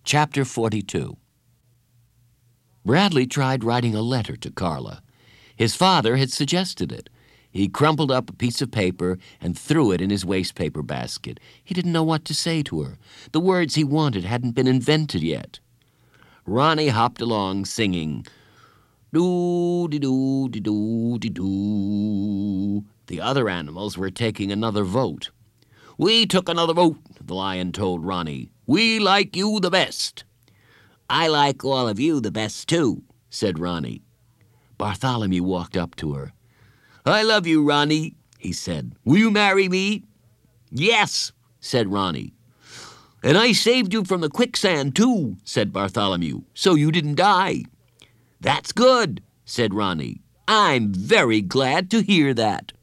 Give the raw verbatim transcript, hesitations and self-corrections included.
Chapter forty-two. Bradley tried writing a letter to Carla. His father had suggested it. He crumpled up a piece of paper and threw it in his wastepaper basket. He didn't know what to say to her. The words he wanted hadn't been invented yet. Ronnie hopped along singing, "Doo-dee-doo-dee-doo-dee-doo." The other animals were taking another vote. "We took another vote," the lion told Ronnie. "We like you the best." "I like all of you the best, too," said Ronnie. Bartholomew walked up to her. "I love you, Ronnie," he said. "Will you marry me?" "Yes," said Ronnie. "And I saved you from the quicksand, too," said Bartholomew, "so you didn't die." "That's good," said Ronnie. "I'm very glad to hear that."